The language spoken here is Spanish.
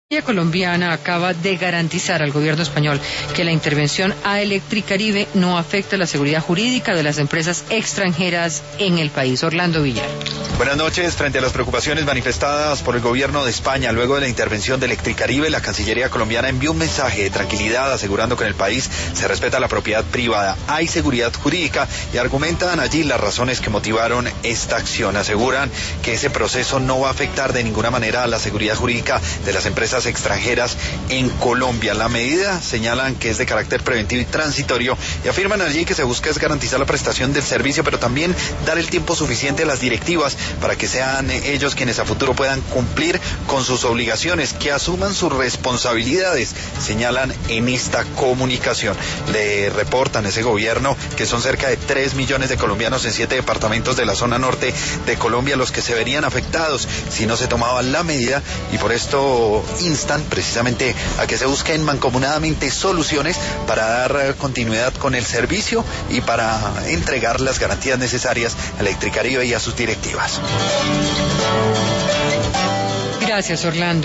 La colombiana acaba de garantizar al gobierno español que la intervención a Electricaribe no afecta la seguridad jurídica de las empresas extranjeras en el país. Orlando Villar. Buenas noches. Frente a las preocupaciones manifestadas por el gobierno de España luego de la intervención de Electricaribe, la Cancillería colombiana envió un mensaje de tranquilidad asegurando que en el país se respeta la propiedad privada, hay seguridad jurídica y argumentan allí las razones que motivaron esta acción. Aseguran que ese proceso no va a afectar de ninguna manera a la seguridad jurídica de las empresas extranjeras en Colombia. La medida señalan que es de carácter preventivo y transitorio y afirman allí que se busca es garantizar la prestación del servicio, pero también dar el tiempo suficiente a las directivas para que sean ellos quienes a futuro puedan cumplir con sus obligaciones, que asuman sus responsabilidades, señalan en esta comunicación. Le reportan ese gobierno que son cerca de 3 millones de colombianos en 7 departamentos de la zona norte de Colombia los que se verían afectados si no se tomaba la medida, y por esto instan precisamente a que se busquen mancomunadamente soluciones para dar continuidad con el servicio y para entregar las garantías necesarias a Electricaribe y a sus directivas. Gracias, Orlando.